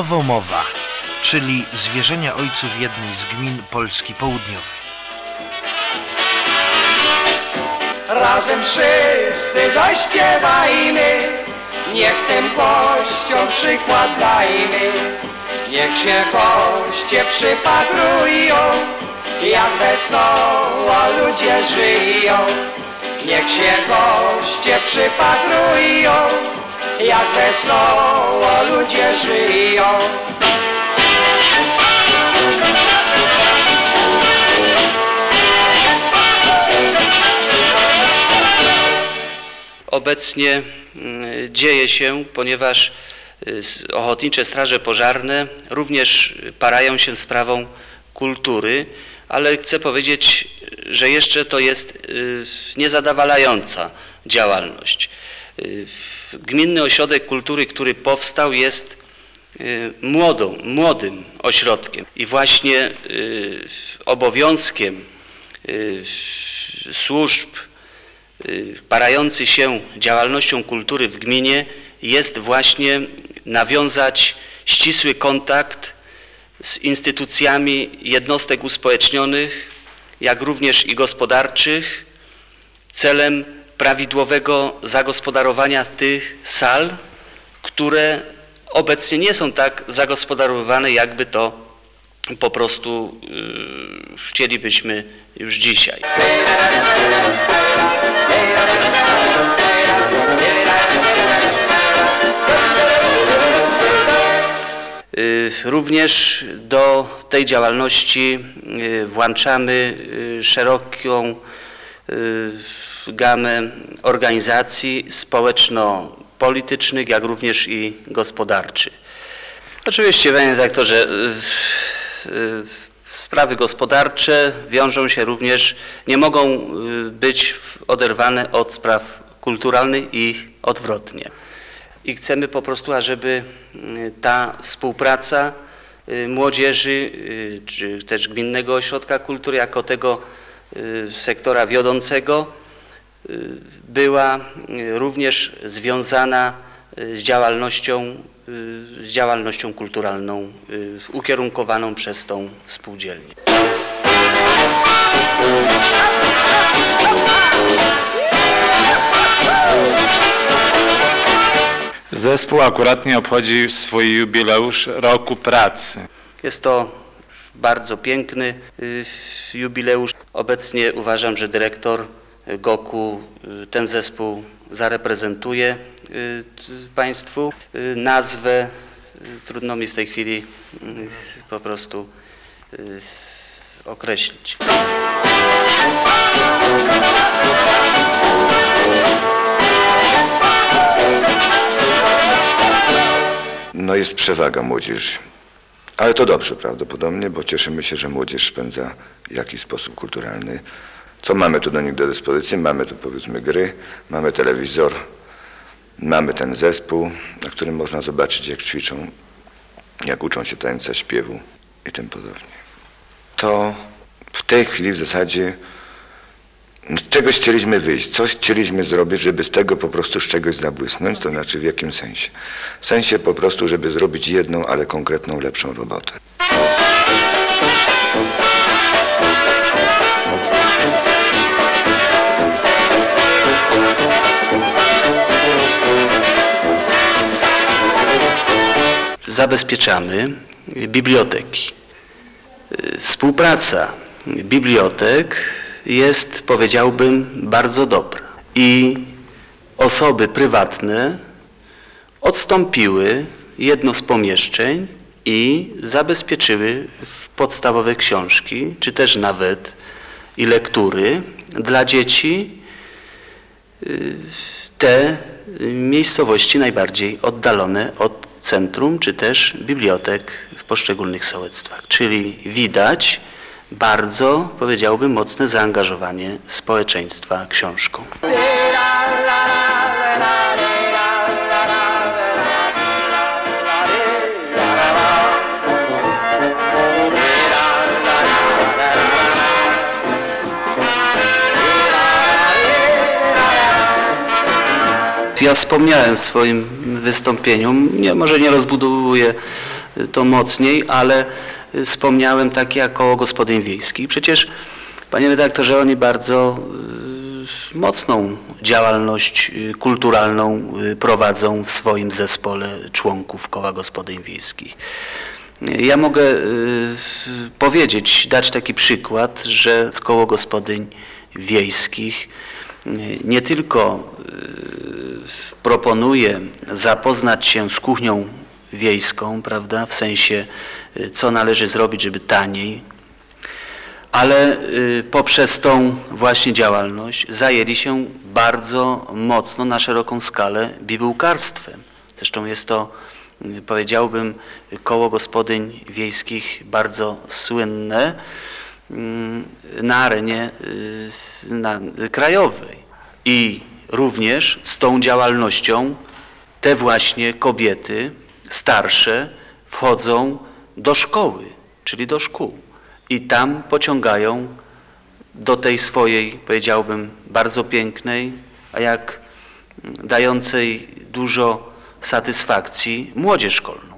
Nowomowa, czyli zwierzenia ojców jednej z gmin Polski Południowej. Razem wszyscy zaśpiewajmy, niech tym gościom przykład dajmy. Niech się goście przypatrują, jak wesoło ludzie żyją. Niech się goście przypatrują, jak wesoło ludzie żyją. Obecnie dzieje się, ponieważ Ochotnicze Straże Pożarne również parają się sprawą kultury, ale chcę powiedzieć, że jeszcze to jest niezadowalająca działalność. Gminny Ośrodek Kultury, który powstał, jest młodym ośrodkiem i właśnie obowiązkiem służb parający się działalnością kultury w gminie jest właśnie nawiązać ścisły kontakt z instytucjami jednostek uspołecznionych, jak również i gospodarczych, celem prawidłowego zagospodarowania tych sal, które obecnie nie są tak zagospodarowane, jakby to po prostu chcielibyśmy już dzisiaj. Również do tej działalności włączamy szeroką gamę organizacji społeczno-politycznych, jak również i gospodarczych. Oczywiście, panie redaktorze, sprawy gospodarcze wiążą się również, nie mogą być oderwane od spraw kulturalnych i odwrotnie. I chcemy po prostu, ażeby ta współpraca młodzieży, czy też Gminnego Ośrodka Kultury jako tego sektora wiodącego była również związana z działalnością kulturalną ukierunkowaną przez tą spółdzielnię. Zespół akuratnie obchodzi swój jubileusz roku pracy. Jest to bardzo piękny jubileusz. Obecnie uważam, że dyrektor GOK-u ten zespół zareprezentuje Państwu. Nazwę trudno mi w tej chwili po prostu określić. No jest przewaga młodzieży, ale to dobrze prawdopodobnie, bo cieszymy się, że młodzież spędza w jakiś sposób kulturalny. Co mamy tu do nich do dyspozycji? Mamy tu powiedzmy gry, mamy telewizor, mamy ten zespół, na którym można zobaczyć, jak ćwiczą, jak uczą się tańca, śpiewu i tym podobnie. To w tej chwili w zasadzie z czegoś chcieliśmy wyjść, coś chcieliśmy zrobić, żeby z tego po prostu z czegoś zabłysnąć, to znaczy w jakim sensie? W sensie po prostu, żeby zrobić jedną, ale konkretną, lepszą robotę. Zabezpieczamy biblioteki. Współpraca bibliotek jest, powiedziałbym, bardzo dobra i osoby prywatne odstąpiły jedno z pomieszczeń i zabezpieczyły podstawowe książki, czy też nawet i lektury dla dzieci te miejscowości najbardziej oddalone od centrum, czy też bibliotek w poszczególnych sołectwach. Czyli widać bardzo, powiedziałbym, mocne zaangażowanie społeczeństwa książką. Ja wspomniałem w swoim wystąpieniu, może nie rozbudowuję to mocniej, ale wspomniałem takie jak Koło Gospodyń Wiejskich. Przecież, panie redaktorze, oni bardzo mocną działalność kulturalną prowadzą w swoim zespole członków Koła Gospodyń Wiejskich. Ja mogę powiedzieć, dać taki przykład, że Koło Gospodyń Wiejskich nie tylko proponuje zapoznać się z kuchnią wiejską, prawda, w sensie co należy zrobić, żeby taniej, ale poprzez tą właśnie działalność zajęli się bardzo mocno na szeroką skalę bibułkarstwem. Zresztą jest to, powiedziałbym, Koło Gospodyń Wiejskich bardzo słynne na arenie krajowej. I również z tą działalnością te właśnie kobiety starsze wchodzą do szkoły, czyli do szkół. I tam pociągają do tej swojej, powiedziałbym, bardzo pięknej, a jak dającej dużo satysfakcji młodzież szkolną.